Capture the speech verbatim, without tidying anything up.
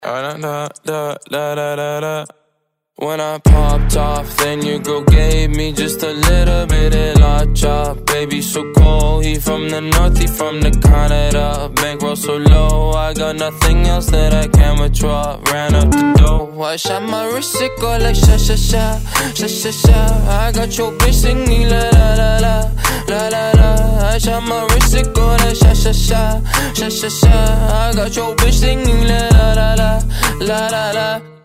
Da da da da da da da. When I popped off, then your girl gave me just a little bit of la chop. Baby so cold, he from the north, he from the Canada. Bankroll so low, I got nothing else that I can withdraw. Ran up the dough, I shot my wrist, it go like sha sha sha, sha sha sha. I got your bitch singing la la la la, la la la. I shot my wrist, it go like sha sha sha, sha sha sha. I got your bitch singing la la la la, la la la.